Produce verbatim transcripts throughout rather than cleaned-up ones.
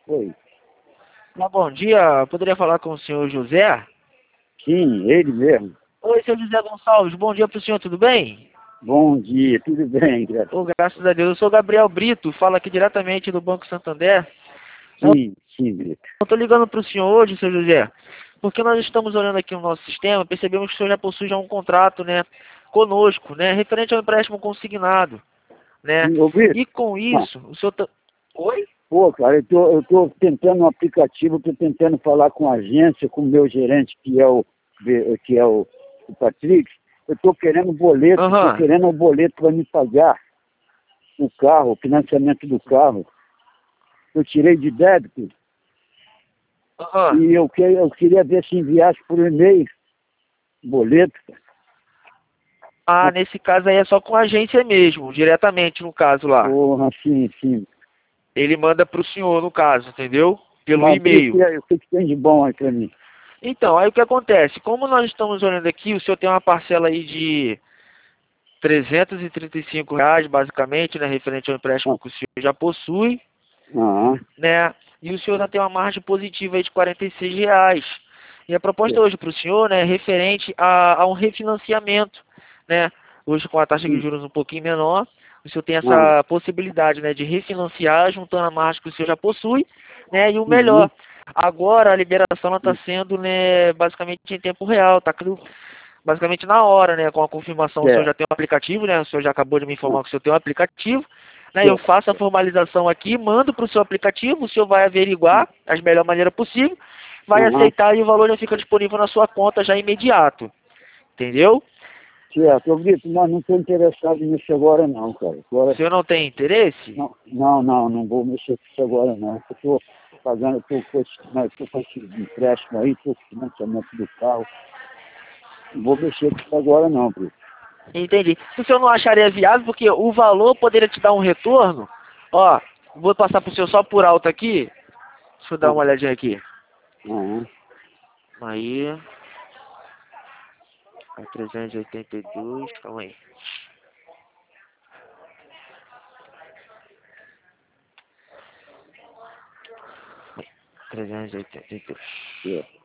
Oi. Olá, bom dia. Poderia falar com o senhor José? Sim, ele mesmo. Oi, senhor José Gonçalves. Bom dia para o senhor, tudo bem? Bom dia, tudo bem, graças. Oh, graças a Deus. Eu sou Gabriel Brito, falo aqui diretamente do Banco Santander. Sim, sim, Brito. Eu estou ligando para o senhor hoje, senhor José, porque nós estamos olhando aqui no nosso sistema, percebemos que o senhor já possui já um contrato, né, conosco, né, referente ao empréstimo consignado, né? Sim, ô, Brito. E com Ah, isso, o senhor tá... Oi? pô, cara, eu tô, eu tô tentando um aplicativo, tô tentando falar com a agência, com o meu gerente, que é o, que é o, o Patrick. Eu tô querendo boleto, tô Aham. querendo um boleto para me pagar o carro, o financiamento do carro. Eu tirei de débito Aham. e eu, que, eu queria ver se enviasse por e-mail boleto. Ah, nesse caso aí é só com a agência mesmo, diretamente no caso lá. Porra, sim, sim. Ele manda para o senhor, no caso, entendeu? Pelo Mas Brito, e-mail. e aí, o que, que tem de bom aí para mim? Então, aí o que acontece? Como nós estamos olhando aqui, o senhor tem uma parcela aí de trezentos e trinta e cinco reais, basicamente, né, referente ao empréstimo que o senhor já possui, Ah, né? E o senhor já tem uma margem positiva aí de quarenta e seis reais. E a proposta hoje para o senhor, né, é referente a, a um refinanciamento, né? Hoje com a taxa de sim. juros um pouquinho menor, o senhor tem Ah, essa possibilidade, né, de refinanciar juntando a margem que o senhor já possui, né? E o uhum, melhor, agora a liberação está sendo, né, basicamente em tempo real, tá tudo basicamente na hora, né? Com a confirmação, o senhor certo. já tem um aplicativo, né? O senhor já acabou de me Ah, informar que o senhor tem um aplicativo, né? Eu certo. faço a formalização aqui, mando para o seu aplicativo, o senhor vai averiguar as melhor maneira possível, vai Aham, aceitar e o valor já fica disponível na sua conta já imediato, entendeu? certo. Ô, Brito, mas não estou interessado nisso agora não, cara. O Agora, senhor não tem interesse? não, não, não, não vou mexer com isso agora não. Eu estou pagando, estou com esse, né, tô com esse empréstimo aí, estou com o financiamento do carro. Não vou mexer com isso agora não, Brito. Entendi. O senhor não acharia viável, porque o valor poderia te dar um retorno, ó, vou passar para o senhor só por alto aqui, deixa eu dar Ah, uma olhadinha aqui. aham, Aí, a trezentos e oitenta e dois, calma aí. trezentos e oitenta e dois. certo.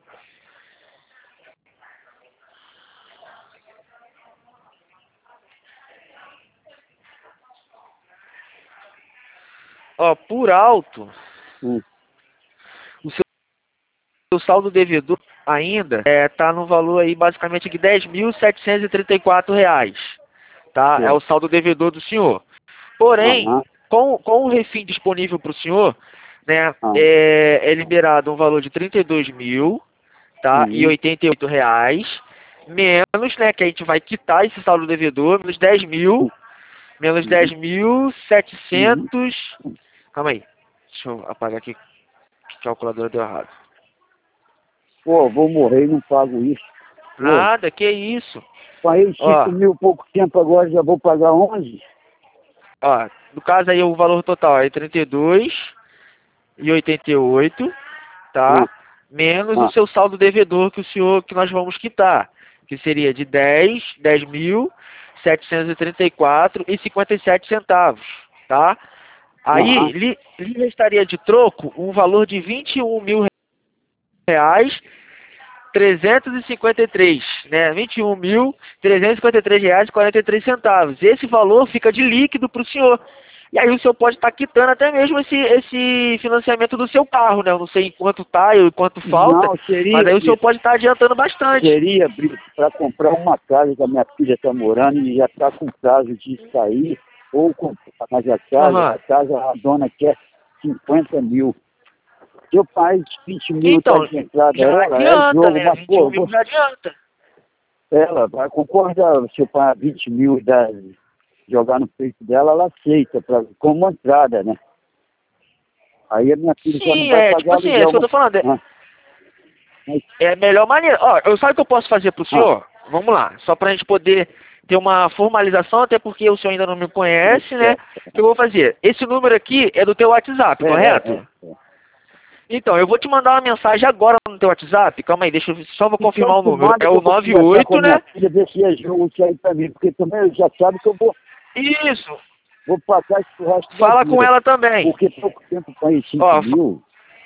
Ó, por alto, Hum, o seu, seu saldo devedor ainda é, tá no valor aí basicamente de dez mil setecentos e trinta e quatro reais, tá? É o certo. saldo devedor do senhor. Porém, Aham, com, com o refim disponível para o senhor, né, ah, é, é liberado um valor de trinta e dois mil, tá? E uhum, oitenta e oito reais, menos, né, que a gente vai quitar esse saldo devedor, menos dez mil, menos uhum, dez mil uhum. setecentos. Calma aí, deixa eu apagar aqui, que a calculadora deu errado. Pô, vou morrer e não pago isso. Pô, Nada, que isso. paguei cinco Ó, mil pouco tempo, agora já vou pagar onze. ó, no caso aí o valor total é trinta e dois e oitenta e oito, Ah, tá? Menos o ah, seu saldo devedor que o senhor, que nós vamos quitar, que seria de dez, dez mil setecentos e trinta e quatro e cinquenta e sete centavos, tá? Aí aham. lhe, lhe restaria de troco um valor de vinte e um mil reais trezentos e cinquenta e três, né? vinte e um mil trezentos e cinquenta e três reais e quarenta e três centavos. Esse valor fica de líquido para o senhor. E aí o senhor pode estar quitando até mesmo esse, esse financiamento do seu carro, né? Eu não sei em quanto tá e quanto falta, Não, mas seria, aí o senhor Brito, pode estar adiantando bastante. seria, Brito, para comprar uma casa que a minha filha está morando e já está com prazo de sair, ou comprar, mas a casa, Aham. a casa, a dona quer cinquenta mil. Se eu pago vinte mil, está Então, de entrada já ela, é adianta, jogo, né? mas, vinte e pô, um eu mil vou, já adianta. ela vai, concorda se eu pagar vinte mil e dar, jogar no peito dela, ela aceita, pra, como entrada, né? Aí a minha filha já não Sim, vai é tipo pagar assim, é isso aluguel. que eu tô falando. É, Ah, mas, é a melhor maneira. Ó, eu sabe o que eu posso fazer pro ah, senhor? Vamos lá, só pra gente poder ter uma formalização, até porque o senhor ainda não me é conhece, né? certo. O que eu vou fazer? Esse número aqui é do teu WhatsApp, É, é, correto? é. é. Então, eu vou te mandar uma mensagem agora no teu WhatsApp. Calma aí, deixa eu só vou Então confirmar o tu número. manda É que o eu vou nove conversar com a oito, minha né? filha, ver se é jogo isso aí pra mim, porque também já sabe que eu vou, Isso. vou pagar isso pro resto da Fala com vida. ela também. Porque pouco tempo para ir cinco Ó, fa- mil.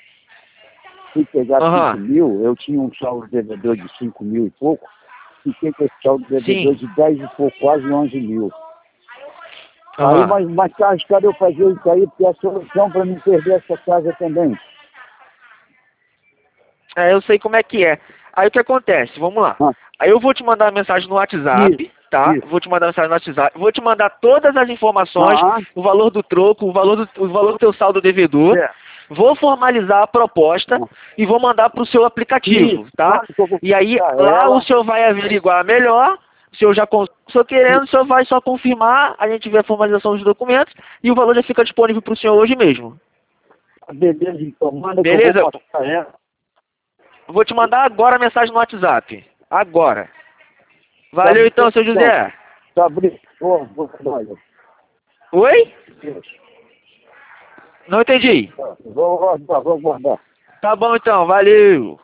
fui pegar Aham. cinco mil, eu tinha um saldo devedor de cinco mil e pouco, fiquei com esse saldo devedor Sim. de dez e pouco, quase onze mil. Aí, Aham. mas, mas tá arriscado eu fazer isso aí, porque é a solução para não perder essa casa também. É, eu sei como é que é. Aí o que acontece? Vamos lá. Ah, Aí eu vou te mandar uma mensagem no WhatsApp, isso, tá? isso. Vou te mandar uma mensagem no WhatsApp. Vou te mandar todas as informações, Ah, o valor do troco, o valor do, o valor do teu saldo devedor. certo. Vou formalizar a proposta Ah, e vou mandar para o seu aplicativo, isso, tá? quando que eu vou E aí pegar lá o ela? senhor vai averiguar melhor. O senhor já con- se eu querendo, o senhor vai só confirmar, a gente vê a formalização dos documentos e o valor já fica disponível para o senhor hoje mesmo. Beleza, então manda que eu Beleza? vou passar ela. Vou te mandar agora a mensagem no WhatsApp. Agora. Tá Valeu bom, então, seu então. José. Tá abrindo. Vou, vou, olha. Oi? Não entendi. Vou guardar, vou guardar. Tá bom então, valeu.